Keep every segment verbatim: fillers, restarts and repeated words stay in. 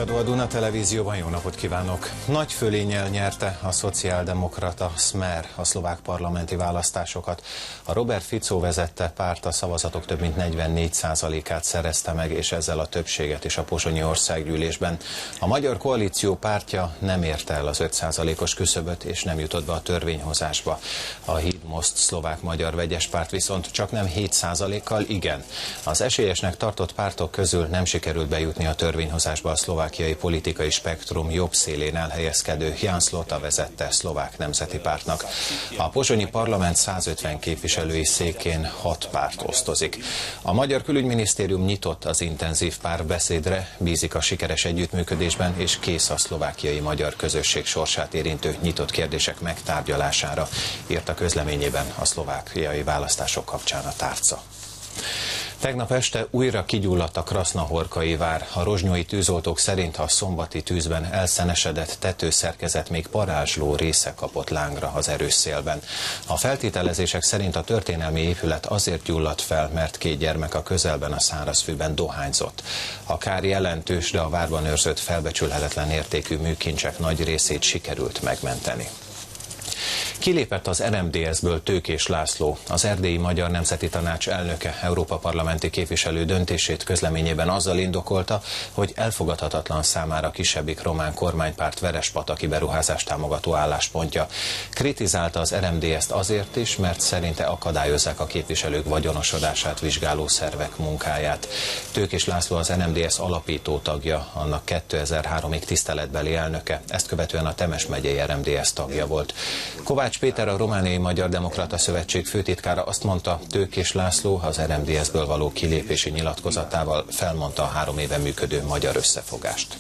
Híradó a Duna Televízióban, jó napot kívánok! Nagy fölénnyel nyerte a szociáldemokrata Smer a szlovák parlamenti választásokat. A Robert Fico vezette párt a szavazatok több mint negyvennégy százalékát szerezte meg, és ezzel a többséget is a pozsonyi országgyűlésben. A Magyar Koalíció pártja nem érte el az öt százalékos küszöböt, és nem jutott be a törvényhozásba. A Híd Most szlovák-magyar vegyes párt viszont csak nem hét százalékkal igen. Az esélyesnek tartott pártok közül nem sikerült bejutni a törvényhozásba a szlovákiai politikai spektrum jobb szélén elhelyezkedő Jan Slota vezette szlovák nemzeti pártnak. A pozsonyi parlament százötven képviselői székén hat párt osztozik. A magyar külügyminisztérium nyitott az intenzív párbeszédre, bízik a sikeres együttműködésben, és kész a szlovákiai magyar közösség sorsát érintő nyitott kérdések megtárgyalására, írt a közleményében a szlovákiai választások kapcsán a tárca. Tegnap este újra kigyulladt a Krasznahorkai vár. A rozsnyói tűzoltók szerint a szombati tűzben elszenesedett tetőszerkezet még parázsló része kapott lángra az erős szélben. A feltételezések szerint a történelmi épület azért gyulladt fel, mert két gyermek a közelben a szárazfűben dohányzott. A kár jelentős, de a várban őrzött felbecsülhetetlen értékű műkincsek nagy részét sikerült megmenteni. Kilépett az er em dé es-ből Tőkés László. Az Erdélyi Magyar Nemzeti Tanács elnöke Európa parlamenti képviselő döntését közleményében azzal indokolta, hogy elfogadhatatlan számára kisebbik román kormánypárt verespataki beruházást támogató álláspontja. Kritizálta az er em dé es-t azért is, mert szerinte akadályozzák a képviselők vagyonosodását vizsgáló szervek munkáját. Tőkés László az er em dé es alapító tagja, annak kétezer-háromig tiszteletbeli elnöke, ezt követően a Temes megyei er em dé es tagja volt. Kovács Péter, a Romániai Magyar Demokrata Szövetség főtitkára azt mondta, Tőkés László az er em dé es-ből való kilépési nyilatkozatával felmondta a három éve működő magyar összefogást.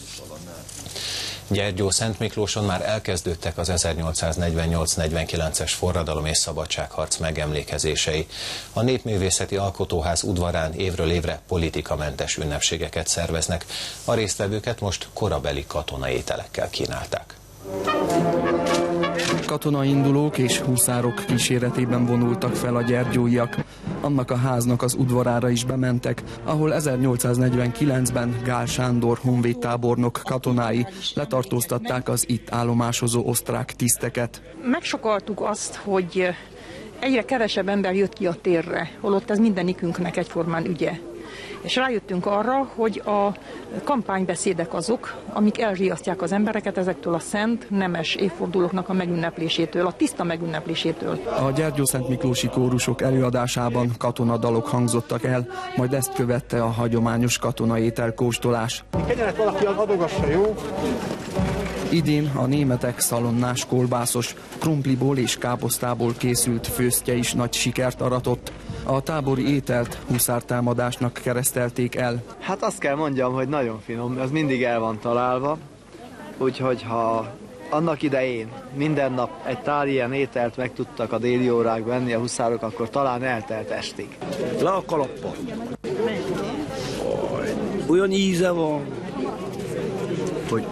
Gyergyó-Szentmiklóson már elkezdődtek az ezernyolcszáznegyvennyolc negyvenkilences forradalom és szabadságharc megemlékezései. A Népművészeti Alkotóház udvarán évről évre politikamentes ünnepségeket szerveznek. A résztvevőket most korabeli katonai ételekkel kínálták. Katonaindulók és huszárok kíséretében vonultak fel a gyergyóiak. Annak a háznak az udvarára is bementek, ahol ezernyolcszáznegyvenkilencben Gál Sándor honvédtábornok katonái letartóztatták az itt állomásozó osztrák tiszteket. Megsokaltuk azt, hogy egyre kevesebb ember jött ki a térre, holott ez mindenikünknek egyformán ügye. És rájöttünk arra, hogy a kampánybeszédek azok, amik elriasztják az embereket ezektől a szent, nemes évfordulóknak a megünneplésétől, a tiszta megünneplésétől. A Gyergyó-Szentmiklósi kórusok előadásában katonadalok hangzottak el, majd ezt követte a hagyományos katonaétel kóstolás. Kegyelet valaki adogassa, jó? Idén a németek szalonnás kolbászos, krumpliból és káposztából készült főztje is nagy sikert aratott. A tábori ételt huszártámadásnak keresztelték el. Hát azt kell mondjam, hogy nagyon finom, ez mindig el van találva, úgyhogy ha annak idején minden nap egy tál ilyen ételt meg tudtak a déli órák venni a huszárok, akkor talán eltelt estig. Le a kalappa. Olyan íze van, hogy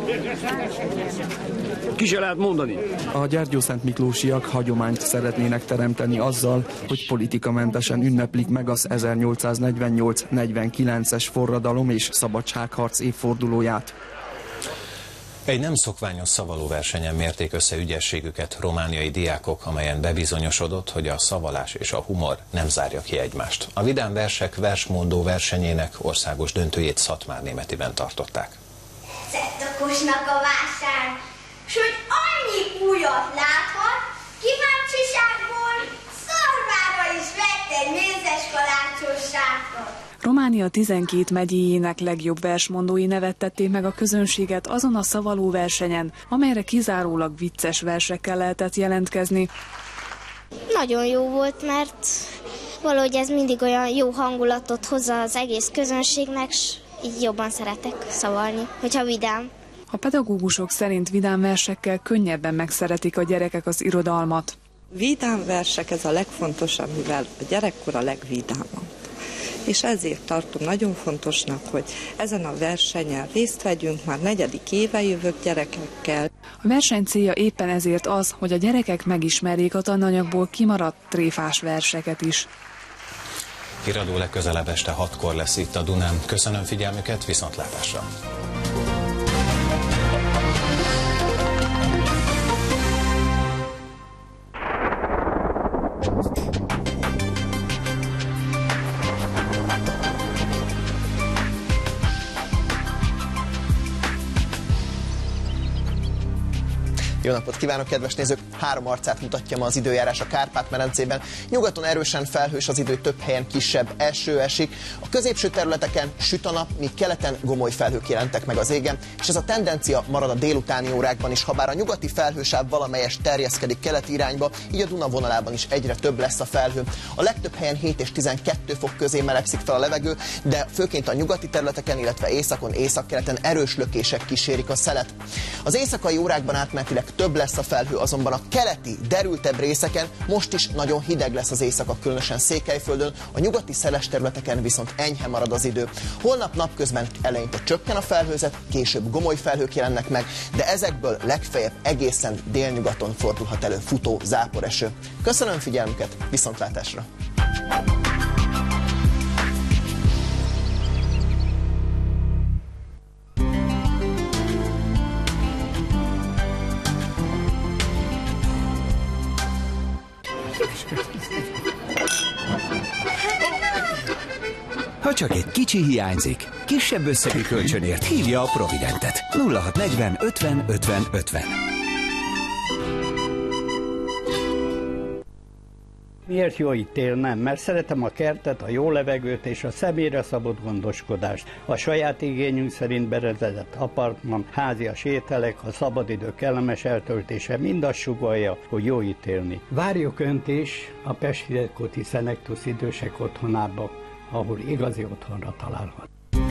ki se lehet mondani. A gyergyó-szentmiklósiak hagyományt szeretnének teremteni azzal, hogy politikamentesen ünneplik meg az ezernyolcszáznegyvennyolc negyvenkilences forradalom és szabadságharc évfordulóját. Egy nem szokványos szavalóversenyen mérték össze ügyességüket romániai diákok, amelyen bebizonyosodott, hogy a szavalás és a humor nem zárja ki egymást. A vidám versek versmondó versenyének országos döntőjét Szatmárnémetiben tartották. Szettakosnak a vásár, s hogy annyi újat láthat, kíváncsiságból szarvára is vett egy mézes kalácsos sátrat. Románia tizenkét megyéjének legjobb versmondói nevettették meg a közönséget azon a szavaló versenyen, amelyre kizárólag vicces versekkel lehetett jelentkezni. Nagyon jó volt, mert valahogy ez mindig olyan jó hangulatot hozza az egész közönségnek, s így jobban szeretek szavalni, hogyha vidám. A pedagógusok szerint vidám versekkel könnyebben megszeretik a gyerekek az irodalmat. Vidám versek, ez a legfontosabb, mivel a gyerekkor a legvidámabb. És ezért tartom nagyon fontosnak, hogy ezen a versenyen részt vegyünk, már negyedik éve jövök gyerekekkel. A verseny célja éppen ezért az, hogy a gyerekek megismerjék a tananyagból kimaradt tréfás verseket is. Híradó legközelebb este hatkor lesz itt a Dunán. Köszönöm figyelmüket, viszontlátásra! Jó napot kívánok, kedves nézők! Három arcát mutatja ma az időjárás a Kárpát-medencében. Nyugaton erősen felhős az idő, több helyen kisebb eső esik. A középső területeken süt a nap, míg keleten gomoly felhők jelentek meg az égen, és ez a tendencia marad a délutáni órákban is, habár a nyugati felhősáv valamelyest terjeszkedik keleti irányba, így a Duna vonalában is egyre több lesz a felhő. A legtöbb helyen hét és tizenkettő fok közé melegszik fel a levegő, de főként a nyugati területeken, illetve északon, északkeleten erős lökések kísérik a szelet. Az éjszakai órákban átmenetileg több lesz a felhő, azonban a keleti, derültebb részeken most is nagyon hideg lesz az éjszaka, különösen Székelyföldön, a nyugati szeles területeken viszont enyhe marad az idő. Holnap napközben eleinte csökken a felhőzet, később gomoly felhők jelennek meg, de ezekből legfeljebb egészen délnyugaton fordulhat elő futó záporeső. Köszönöm figyelmüket, viszontlátásra! Ha csak egy kicsi hiányzik, kisebb összegű kölcsönért hívja a Providentet. nulla hat negyven ötven ötven ötven. Miért jó itt élnem? Mert szeretem a kertet, a jó levegőt és a személyre szabott gondoskodást. A saját igényünk szerint berendezett apartman, házias ételek, a szabadidő kellemes eltöltése mind azt sugallja, hogy jó itt élni. Várjuk Önt is a Pest-Hidegkúti Szenektusz idősek otthonába, ahol igazi otthonra találhat.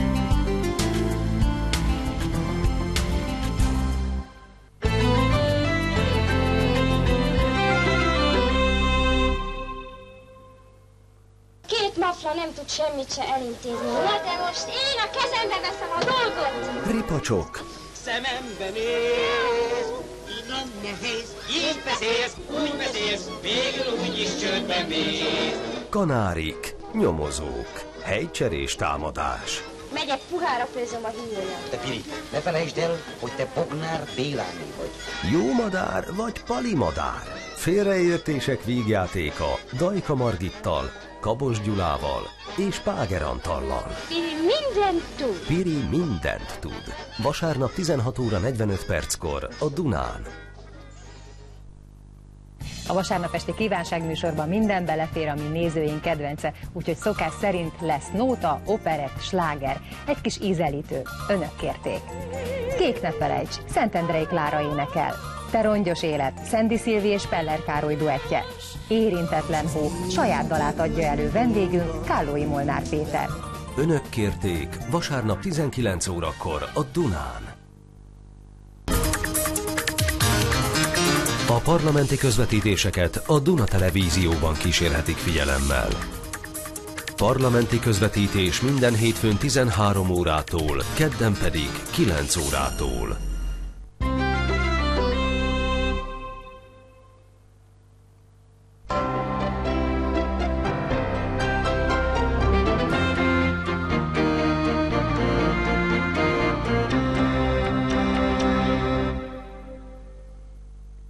Két mafla nem tud semmit se elintézni. Na de most én a kezembe veszem a dolgot! Ripacsok. Szemembe néz, innen nehéz, így beszélsz, úgy beszélsz, végül úgyis csődbe mész. Kanárik, nyomozók, helycserés támadás. Megyek, puhára főzöm a híjjat. Te Piri, ne felejtsd el, hogy te Bognár Béláné vagy. Jó madár vagy pali madár? Félreértések vígjátéka Dajka Margittal, Kabos Gyulával és Páger Antallal. Piri mindent tud. Piri mindent tud. Vasárnap tizenhat óra negyvenöt perckor a Dunán. A vasárnap esti kívánságműsorban minden belefér, ami nézőink kedvence, úgyhogy szokás szerint lesz nóta, operett, sláger, egy kis ízelítő. Önök kérték. Kék ne felejts, Szentendrei Klára énekel. Te rongyos élet, Szendi Szilvi és Peller Károly duettje. Érintetlen hó, saját dalát adja elő vendégünk, Kállói Molnár Péter. Önök kérték vasárnap tizenkilenc órakor a Dunán. A parlamenti közvetítéseket a Duna Televízióban kísérhetik figyelemmel. Parlamenti közvetítés minden hétfőn tizenhárom órától, kedden pedig kilenc órától.